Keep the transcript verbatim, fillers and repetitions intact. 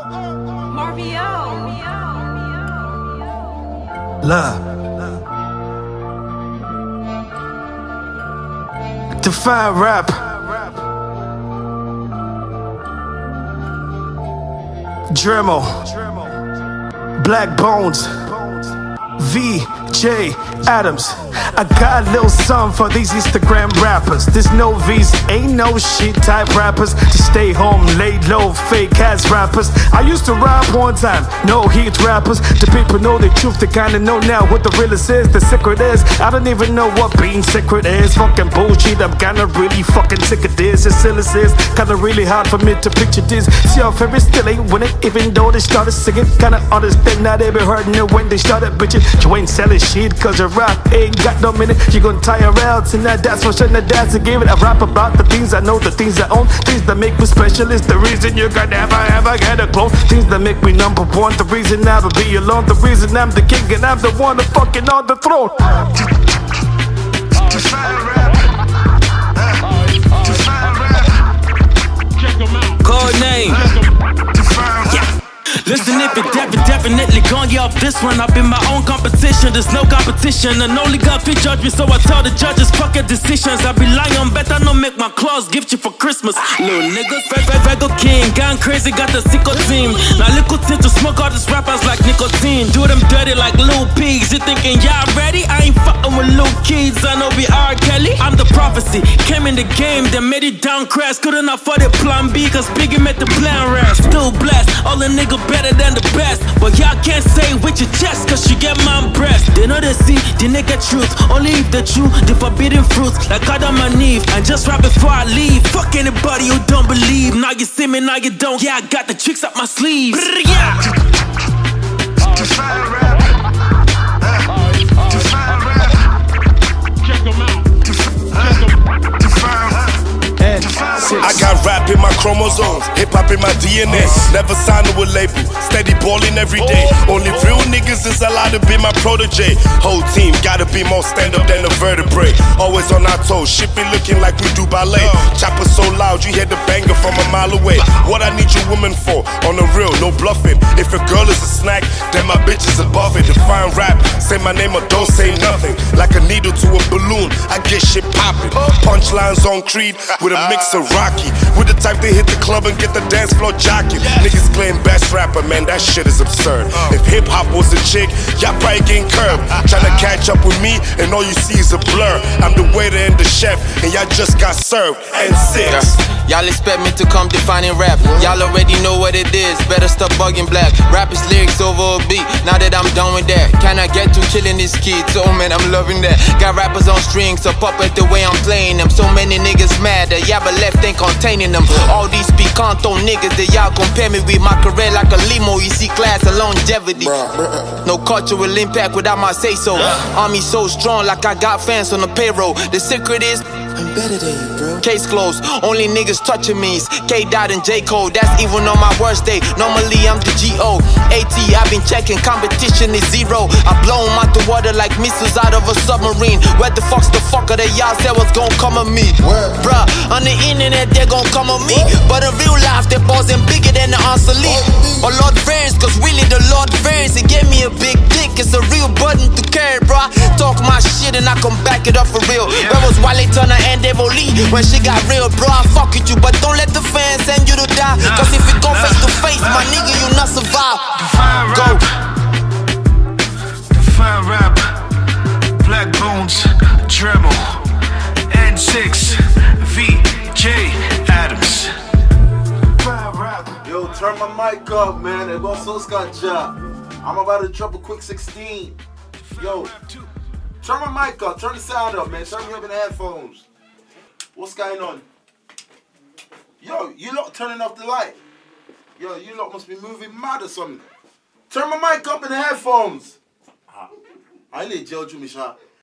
Love. Define rap. Dremel. Black Bones. V J Adams. I got a little something for these Instagram rappers. There's no V's, ain't no shit type rappers. To stay home, lay low, fake ass rappers. I used to rap one time, no heat rappers. The people know the truth, they kinda know now what the realest is. The secret is, I don't even know what being secret is. Fucking bullshit, I'm kinda really fucking sick of this. It's silly is kinda really hard for me to picture this. See how very still ain't winning, even though they started singing. Kinda understand now they be hurting it when they started bitching. You ain't selling shit cause your rap ain't got no minute. You gon' tire out tonight, that's for sure. Now that's to give it. I rap about the things I know, the things I own, things that make me special. Is the reason you can never ever get a clone. Things that make me number one, the reason I will be alone, the reason I'm the king and I'm the one that's fucking on the throne. Define rap. Define rap. Code name. Yeah. Listen, if it defi- definitely gon' get off this one. I've been my own competition, there's no competition. And only God fit judge me, so I tell the judges, fuck your decisions. I be lying, better not make my claws gift you for Christmas. Little niggas, Rego King, gone crazy, got the sicko team. Now little tint to smoke all these rappers like nicotine. Do them dirty like Lil Pigs. You thinking y'all ready? I ain't fucking with Lil Kids, I know be R. Kelly. I'm the prophecy, came in the game, then made it down crash. Couldn't afford it plan B, cause Biggie made the plan rash. Still blessed, all the niggas better than the best, but y'all can't say with your chest, cause you get my breast. They know they see the naked truth, only if the truth, the forbidden fruits, like Adam and Eve. And just right before I leave, fuck anybody who don't believe. Now you see me, now you don't. Yeah, I got the tricks up my sleeves. Yeah. Define rap. Define rap. Check them out. I got rap in my chromosomes, hip hop in my D N A. Never signed to a label, steady balling every day. Only real niggas is allowed to be my protege. Whole team gotta be more stand up than a vertebrae. Always on our toes, shit be looking like we do ballet. Chopper so loud, you hear the banger from a mile away. What I need your woman for? On the real, no bluffing. If a girl is a snack, then my bitch is above it. Define rap, say my name or don't say nothing. Like a needle to a balloon, I get shit popping. Punchlines on Creed with a mix of Rocky. With the type they hit the club and get the dance floor jocking. Niggas claim best rapper, man, that shit is absurd. If hip hop was a chick, y'all probably getting curved. Tryna catch up with me, and all you see is a blur. I'm the waiter and the chef, and y'all just got served. And six. Y'all expect me to come defining rap. Y'all already know what it is. Better stop bugging black. Rap is lyrics over a beat. Now that I'm done with that, can I get to killing this kid? Oh man, I'm loving that. Got rappers on strings, so pop it the way I'm playing them. So many niggas mad that y'all left ain't containing them. All these picanto niggas that y'all compare me with. My career like a limo, you see class and longevity. No cultural impact without my say so. Army so strong like I got fans on the payroll. The secret is I'm better than you, bro. Case closed, only niggas touching me is K-Dot and J-Cole. That's even on my worst day. Normally I'm the G O A T, I've been checking, competition is zero. I blow them out the water like missiles out of a submarine. Where the fuck's the fucker that y'all said was gon' come at me? Where? Bruh, on the internet they gon' come at me, but in real life they buzzing bigger than the obsolete. Oh Lord varies, cause really the Lord varies. He gave me a big dick, it's a real button to carry, bruh. Talk my shit and I come back it up for real. Where was Wale Turner and Devo Lee when she got real, bro? I fuck with you, but don't let the fans send you to die. Cause if it go face to face, my nigga, you not survive. Define Go. rap. Define rap. Black Bones, Dremel, N six, V J Adams. Yo, turn my mic up, man. It goes so Scott job. I'm about to drop a quick sixteen. Yo, turn my mic up. Turn the sound up, man. Turn me up in the headphones. What's going on? Yo, you lot turning off the light. Yo, you lot must be moving mad or something. Turn my mic up in the headphones. I need to jail you, Misha.